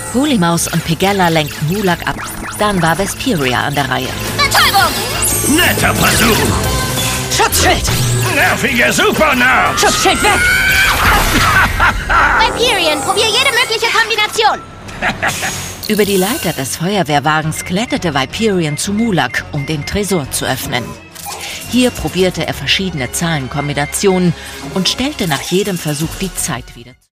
Woollymaus und Pegella lenkten Mulak ab. Dann war Vesperia an der Reihe. Betäubung! Netter Versuch! Schutzschild! Nerviger Supernerd! Schutzschild weg! Hyperion, probier jede mögliche Kombination! Über die Leiter des Feuerwehrwagens kletterte Hyperion zu Mulak, um den Tresor zu öffnen. Hier probierte er verschiedene Zahlenkombinationen und stellte nach jedem Versuch die Zeit wieder.